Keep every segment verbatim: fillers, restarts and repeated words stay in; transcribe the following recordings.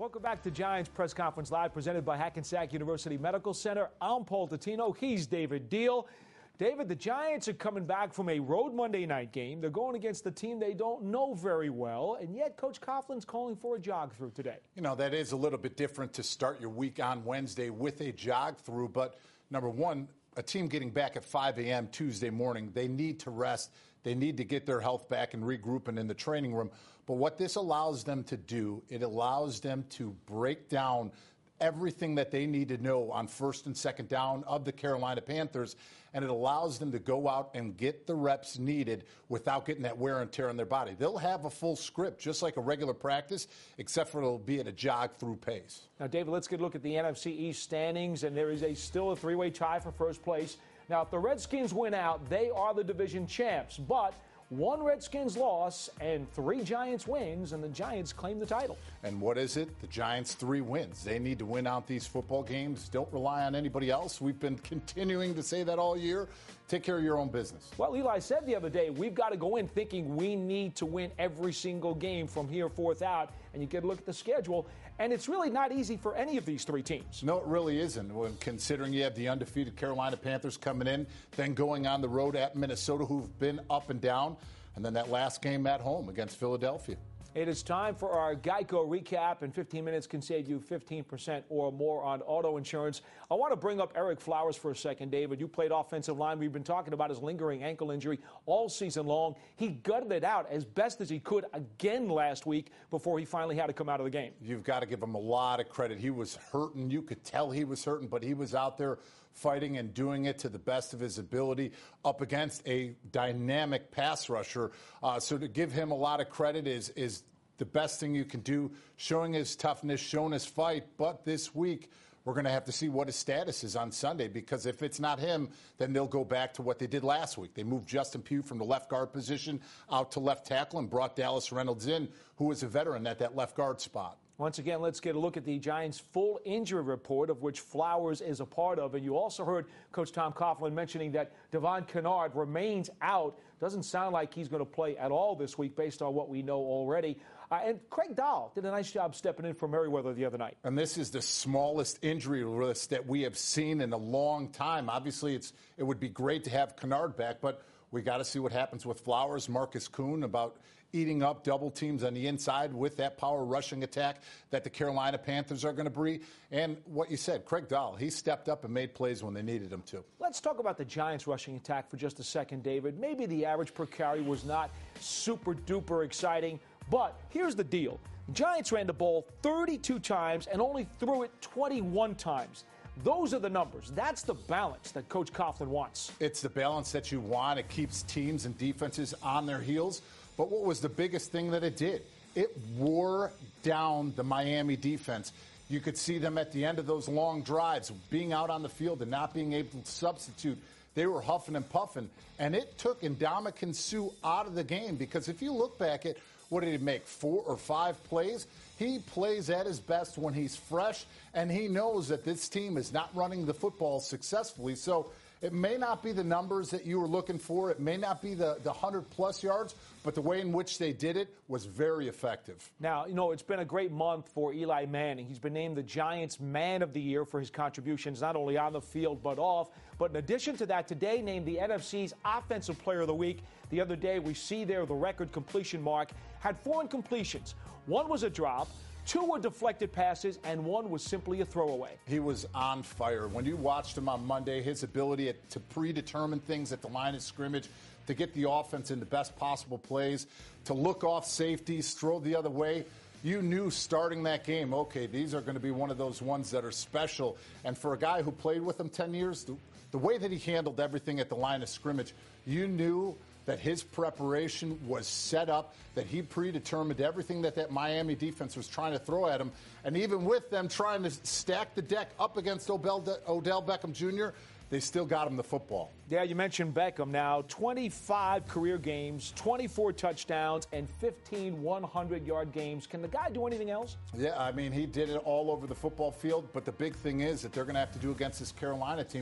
Welcome back to Giants Press Conference Live, presented by Hackensack University Medical Center. I'm Paul Dottino. He's David Deal. David, the Giants are coming back from a road Monday night game. They're going against the team they don't know very well, and yet Coach Coughlin's calling for a jog-through today. You know, that is a little bit different to start your week on Wednesday with a jog-through, but number one, a team getting back at five a.m. Tuesday morning, they need to rest. They need to get their health back and regrouping in the training room. But what this allows them to do, it allows them to break down everything that they need to know on first and second down of the Carolina Panthers, and it allows them to go out and get the reps needed without getting that wear and tear on their body. They'll have a full script, just like a regular practice, except for it'll be at a jog-through pace. Now, David, let's get a look at the N F C East standings, and there is a still a three-way tie for first place. Now, if the Redskins win out, they are the division champs, but one Redskins loss and three Giants wins, and the Giants claim the title. And what is it? The Giants' three wins. They need to win out these football games. Don't rely on anybody else. We've been continuing to say that all year. Take care of your own business. Well, Eli said the other day, we've got to go in thinking we need to win every single game from here forth out. And you get a look at the schedule, and it's really not easy for any of these three teams. No, it really isn't. When considering you have the undefeated Carolina Panthers coming in, then going on the road at Minnesota, who've been up and down, and then that last game at home against Philadelphia. It is time for our Geico recap, and fifteen minutes can save you fifteen percent or more on auto insurance. I want to bring up Ereck Flowers for a second, David. You played offensive line. We've been talking about his lingering ankle injury all season long. He gutted it out as best as he could again last week before he finally had to come out of the game. You've got to give him a lot of credit. He was hurting. You could tell he was hurting, but he was out there fighting and doing it to the best of his ability up against a dynamic pass rusher. Uh, so to give him a lot of credit is is the best thing you can do, showing his toughness, showing his fight. But this week, we're going to have to see what his status is on Sunday, because if it's not him, then they'll go back to what they did last week. They moved Justin Pugh from the left guard position out to left tackle and brought Dallas Reynolds in, who was a veteran at that left guard spot. Once again, let's get a look at the Giants' full injury report, of which Flowers is a part of. And you also heard Coach Tom Coughlin mentioning that Devon Kennard remains out. Doesn't sound like he's going to play at all this week based on what we know already. Uh, and Craig Dahl did a nice job stepping in for Merriweather the other night. And this is the smallest injury list that we have seen in a long time. Obviously, it's it would be great to have Kennard back, but we got to see what happens with Flowers, Marcus Kuhn, about eating up double teams on the inside with that power rushing attack that the Carolina Panthers are going to bring. And what you said, Craig Dahl, he stepped up and made plays when they needed him to. Let's talk about the Giants rushing attack for just a second, David. Maybe the average per carry was not super duper exciting, but here's the deal. The Giants ran the ball thirty-two times and only threw it twenty-one times. Those are the numbers. That's the balance that Coach Coughlin wants. It's the balance that you want. It keeps teams and defenses on their heels. But what was the biggest thing that it did? It wore down the Miami defense. You could see them at the end of those long drives, being out on the field and not being able to substitute. They were huffing and puffing. And it took Ndamukong Suh out of the game, because if you look back at what did he make, four or five plays? He plays at his best when he's fresh, and he knows that this team is not running the football successfully. So it may not be the numbers that you were looking for. It may not be the, the one hundred plus yards, but the way in which they did it was very effective. Now, you know, it's been a great month for Eli Manning. He's been named the Giants Man of the Year for his contributions, not only on the field but off. But in addition to that, today named the N F C's Offensive Player of the Week. The other day, we see there the record completion mark. Had four incompletions. One was a drop. Two were deflected passes, and one was simply a throwaway. He was on fire. When you watched him on Monday, his ability to predetermine things at the line of scrimmage, to get the offense in the best possible plays, to look off safeties, throw the other way, you knew starting that game, okay, these are going to be one of those ones that are special. And for a guy who played with him ten years, the, the way that he handled everything at the line of scrimmage, you knew that his preparation was set up, that he predetermined everything that that Miami defense was trying to throw at him. And even with them trying to stack the deck up against Odell, Odell Beckham Junior, they still got him the football. Yeah, you mentioned Beckham now. twenty-five career games, twenty-four touchdowns, and fifteen hundred-yard games. Can the guy do anything else? Yeah, I mean, he did it all over the football field. But the big thing is that they're going to have to do against this Carolina team.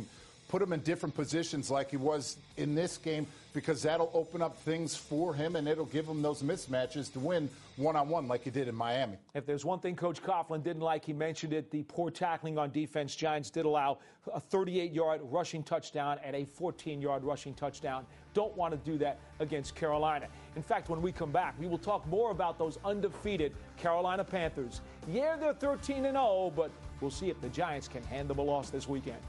put him in different positions like he was in this game, because that'll open up things for him and it'll give him those mismatches to win one-on-one like he did in Miami. If there's one thing Coach Coughlin didn't like, he mentioned it, the poor tackling on defense. Giants did allow a thirty-eight-yard rushing touchdown and a fourteen-yard rushing touchdown. Don't want to do that against Carolina. In fact, when we come back, we will talk more about those undefeated Carolina Panthers. Yeah, they're thirteen and oh, but we'll see if the Giants can hand them a loss this weekend.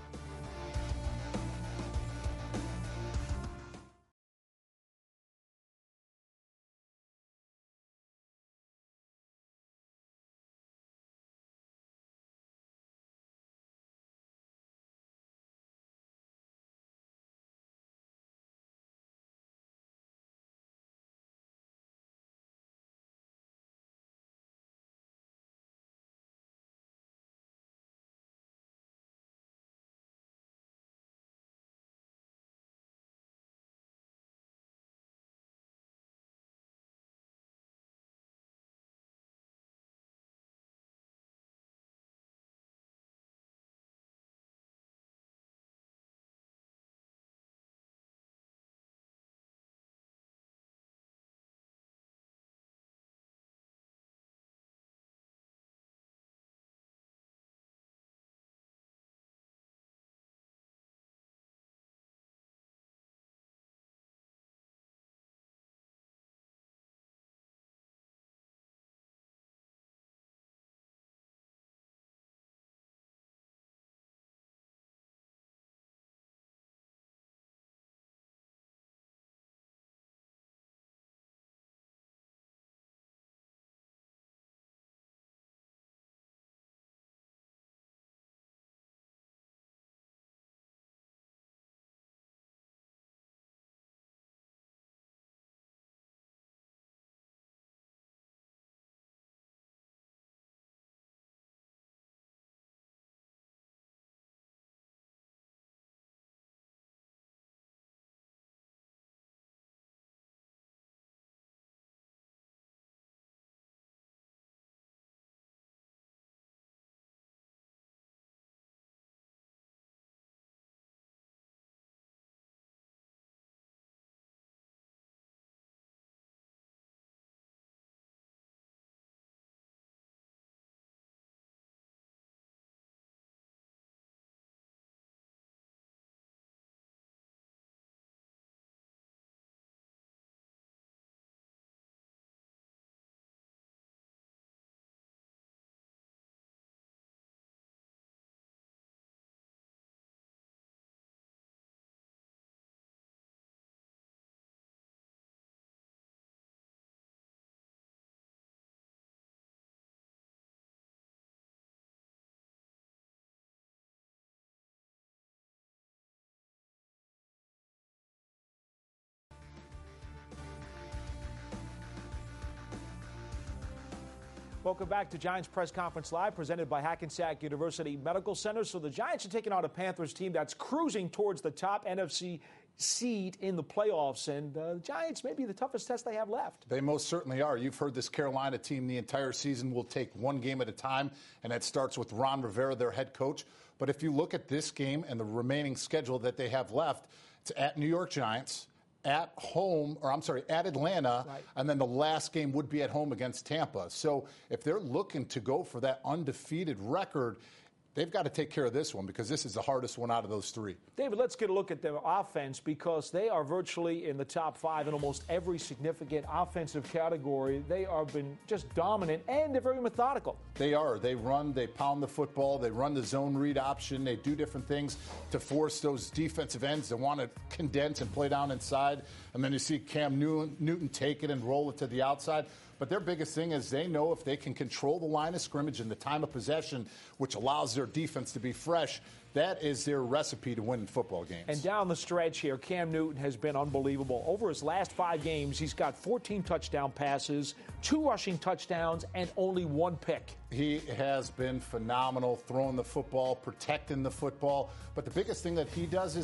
Welcome back to Giants Press Conference Live, presented by Hackensack University Medical Center. So the Giants are taking on a Panthers team that's cruising towards the top N F C seed in the playoffs, and uh, the Giants may be the toughest test they have left. They most certainly are. You've heard this Carolina team the entire season will take one game at a time, and that starts with Ron Rivera, their head coach. But if you look at this game and the remaining schedule that they have left, it's at New York Giants, at home, or I'm sorry, at Atlanta, right. And then the last game would be at home against Tampa. So if they're looking to go for that undefeated record, they've got to take care of this one, because this is the hardest one out of those three. David, let's get a look at their offense, because they are virtually in the top five in almost every significant offensive category. They have been just dominant, and they're very methodical. They are. They run, they pound the football, they run the zone read option, they do different things to force those defensive ends that want to condense and play down inside. And then you see Cam Newton, Newton take it and roll it to the outside. But their biggest thing is they know if they can control the line of scrimmage and the time of possession, which allows their defense to be fresh, that is their recipe to win football games. And down the stretch here, Cam Newton has been unbelievable. Over his last five games, he's got fourteen touchdown passes, two rushing touchdowns, and only one pick. He has been phenomenal throwing the football, protecting the football. But the biggest thing that he does is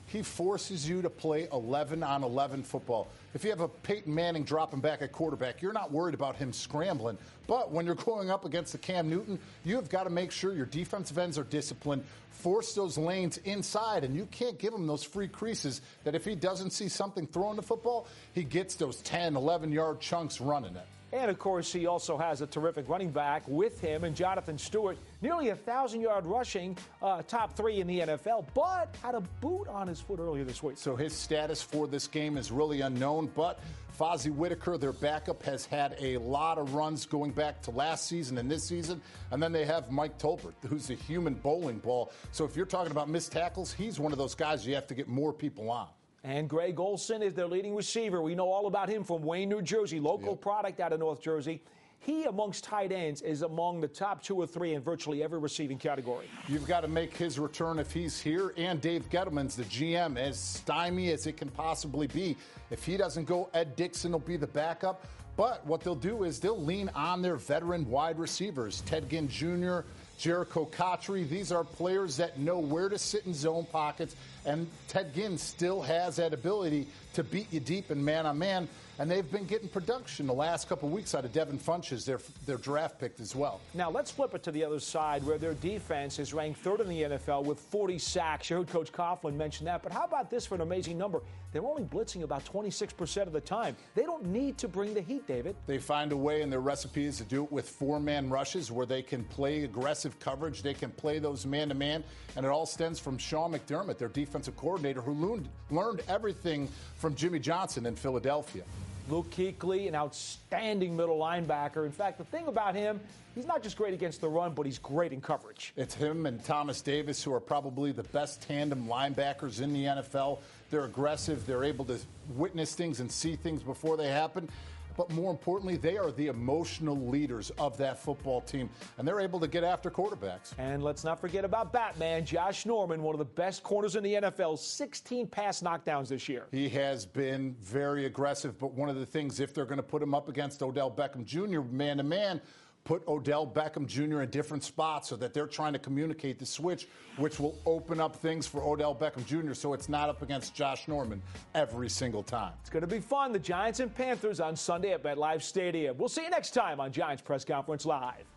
he forces you to play eleven on eleven football. If you have a Peyton Manning dropping back at quarterback, you're not worried about him scrambling. But when you're going up against the Cam Newton, you have got to make sure your defensive ends are disciplined, force those lanes inside, and you can't give him those free creases that if he doesn't see something throwing the football, he gets those ten, eleven-yard chunks running it. And, of course, he also has a terrific running back with him and Jonathan Stewart, nearly one thousand yard rushing, uh, top three in the N F L, but had a boot on his foot earlier this week. So his status for this game is really unknown, but Fozzie Whitaker, their backup, has had a lot of runs going back to last season and this season. And then they have Mike Tolbert, who's a human bowling ball. So if you're talking about missed tackles, he's one of those guys you have to get more people on. And Greg Olsen is their leading receiver. We know all about him from Wayne, New Jersey, local yep. product out of North Jersey. He, amongst tight ends, is among the top two or three in virtually every receiving category. You've got to make his return if he's here. And Dave Gettleman's the G M, as stymied as it can possibly be. If he doesn't go, Ed Dixon will be the backup. But what they'll do is they'll lean on their veteran wide receivers, Ted Ginn Junior, Jericho Cotchery. These are players that know where to sit in zone pockets, and Ted Ginn still has that ability to beat you deep in man-on-man, and they've been getting production the last couple of weeks out of Devin Funchess, their, their draft pick as well. Now, let's flip it to the other side, where their defense is ranked third in the N F L with forty sacks. You heard Coach Coughlin mention that, but how about this for an amazing number? They're only blitzing about twenty-six percent of the time. They don't need to bring the heat, David. They find a way in their recipes to do it with four-man rushes where they can play aggressive coverage. They can play those man-to-man, and it all stems from Sean McDermott, their defensive coordinator, who learned, learned everything from Jimmy Johnson in Philadelphia. Luke Kuechly, an outstanding middle linebacker. In fact, the thing about him, he's not just great against the run, but he's great in coverage. It's him and Thomas Davis, who are probably the best tandem linebackers in the N F L. They're aggressive. They're able to witness things and see things before they happen. But more importantly, they are the emotional leaders of that football team, and they're able to get after quarterbacks. And let's not forget about Batman, Josh Norman, one of the best corners in the N F L, sixteen pass knockdowns this year. He has been very aggressive, but one of the things, if they're going to put him up against Odell Beckham Junior man-to-man, put Odell Beckham Junior in different spots so that they're trying to communicate the switch, which will open up things for Odell Beckham Junior so it's not up against Josh Norman every single time. It's going to be fun. The Giants and Panthers on Sunday at MetLife Stadium. We'll see you next time on Giants Press Conference Live.